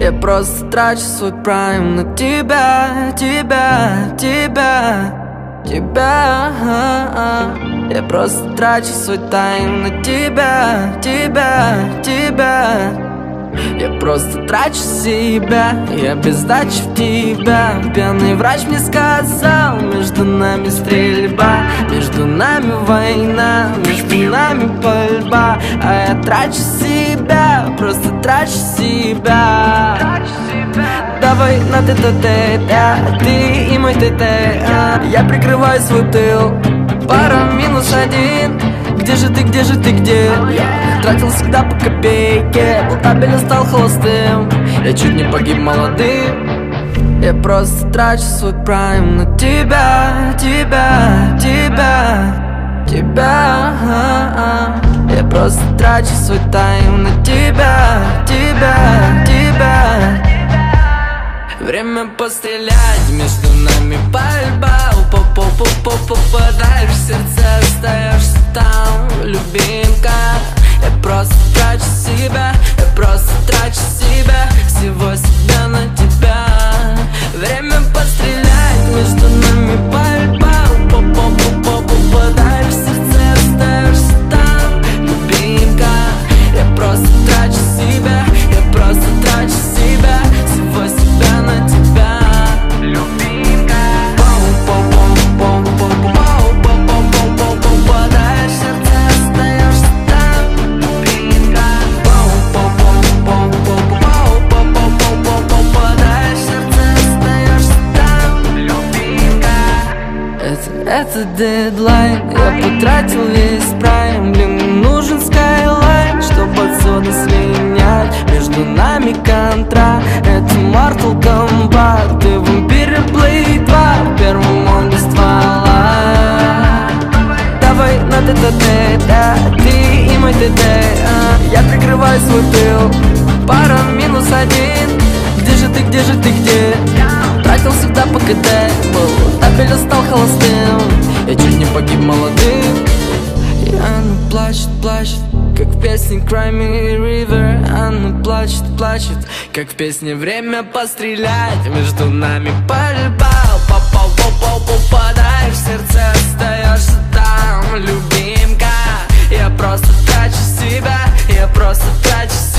Я просто трачу свой прайм на тебя, тебя, тебя, тебя. Я просто трачу свой тайм на тебя, тебя, тебя. Я просто трачу себя, я без сдачи в тебя. Пьяный врач мне сказал: между нами стрельба, между нами война, между нами пальба. А я трачу себя, просто трачу себя. Давай на тет-а-тет, ты и мой тет. Я прикрываю свой тыл, пара -1. Где же ты, где же ты, где? Я тратил всегда по копейке, был табель, стал холостым. Я чуть не погиб молодым. Я просто трачу свой прайм на тебя, тебя, тебя, тебя. Я просто трачу свой тайм на тебя, тебя, тебя. Время пострелять, между нами пальба. Попадаешь в сердце, остаешься там, любимка. Я просто трачу себя, я просто трачу себя, всего себя на тебя. Время пострелять, между нами пальба. Попадаешь в сердце, остаешься там, любимка. Я просто трачу себя, я просто трачу себя, всего себя на тебя, любимка. Попадаешь в сердце, остаешься там, любимка. Попадаешь в сердце, остаешься там, любимка. Это дедлайн, я потратил весь прайм. Блин, мне нужен скайлайн, чтобы отсюда слинять. Между нами контракт, это Mortal Kombat. Ты вампир и Blade 2, в первом он без ствола. Давай на тет-а-тет, ты и мой тет. Я прикрываю свой тыл, пара -1. Где же ты, где же ты, где? Тратил всегда по КД, был табель, стал холостым. Я чуть не погиб молодым. И она плачет, плачет, как в песне Cry Me River. Она плачет, плачет, как в песне время пострелять. Между нами пальба. Попадаешь в сердце, остаешься там, любимка. Я просто трачу себя, я просто трачу себя.